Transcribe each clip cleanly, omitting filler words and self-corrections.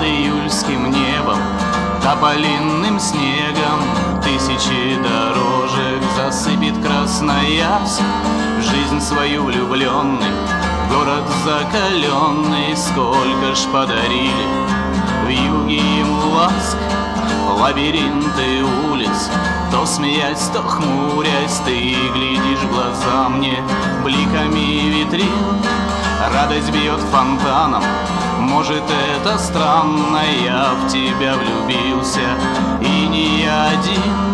под июльским небом, тополинным снегом. Тысячи дорожек засыпет Красноярск, в жизнь свою влюбленный, город закаленный. Сколько ж подарили в юге ему ласк, лабиринты улиц, то смеясь, то хмурясь. Ты глядишь в глаза мне бликами витрин, радость бьет фонтаном. Может, это странно, я в тебя влюбился, и не я один.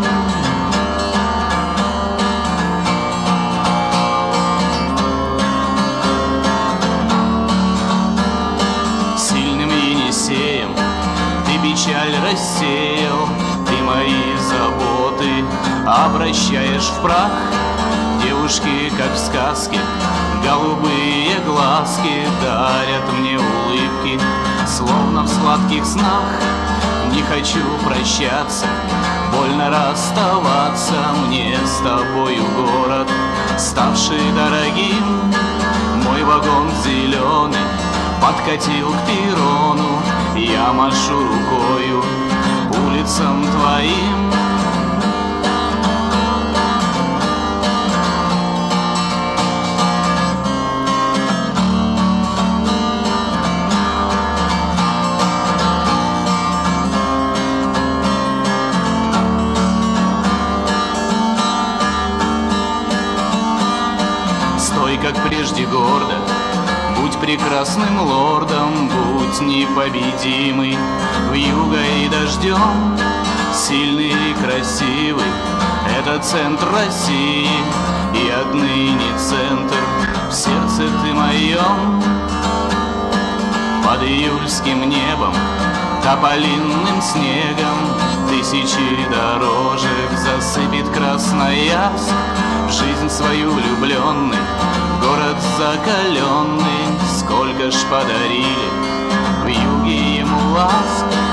Сильным Енисеем ты печаль рассеял, ты мои заботы обращаешь в прах. Девушки, как в сказке, голубые глазки дарят мне улыбки, словно в сладких снах. Не хочу прощаться, больно расставаться мне с тобою, город, ставший дорогим. Мой вагон зеленый подкатил к перрону, я машу рукою улицам твоим. Стой, как прежде, гордо, будь прекрасным лордом, будь непобедимый вьюгой и дождем. Сильный и красивый — это центр России, и отныне центр в сердце ты моем. Под июльским небом, тополинным снегом, тысячи дорожек засыпет Красноярск, в жизнь свою влюбленный, город закаленный. Сколько ж подарили в юге ему ласк,